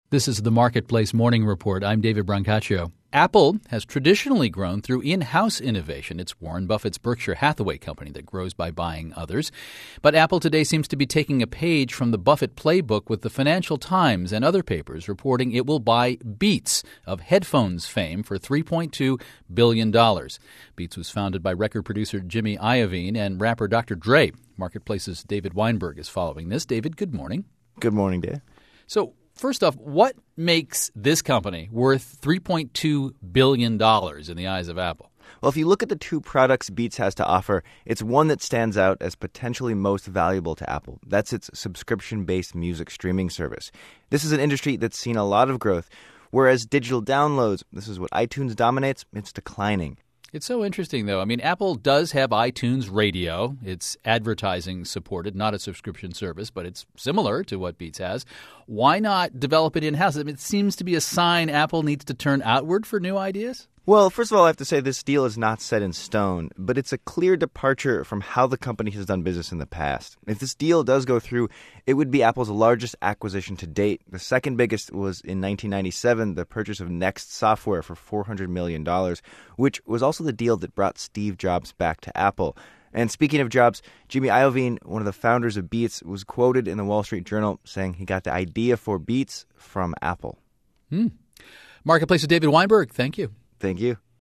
This is the Marketplace Morning Report. I'm David Brancaccio. Apple has traditionally grown through in-house innovation. It's Warren Buffett's Berkshire Hathaway company that grows by buying others. But Apple today seems to be taking a page from the Buffett playbook, with the Financial Times and other papers reporting it will buy Beats of headphones fame for $3.2 billion. Beats was founded by record producer Jimmy Iovine and rapper Dr. Dre. Marketplace's David Weinberg is following this. David, good morning. Good morning, Dave. So, first off, what makes this company worth $3.2 billion in the eyes of Apple? Well, if you look at the two products Beats has to offer, it's one that stands out as potentially most valuable to Apple. That's its subscription-based music streaming service. This is an industry that's seen a lot of growth, whereas digital downloads, this is what iTunes dominates, it's declining. It's so interesting, though. I mean, Apple does have iTunes Radio. It's advertising supported, not a subscription service, but it's similar to what Beats has. Why not develop it in-house? I mean, it seems to be a sign Apple needs to turn outward for new ideas. Well, first of all, I have to say this deal is not set in stone, but it's a clear departure from how the company has done business in the past. If this deal does go through, it would be Apple's largest acquisition to date. The second biggest was in 1997, the purchase of Next Software for $400 million, which was also the deal that brought Steve Jobs back to Apple. And speaking of Jobs, Jimmy Iovine, one of the founders of Beats, was quoted in the Wall Street Journal saying he got the idea for Beats from Apple. Marketplace with David Weinberg, thank you. Thank you.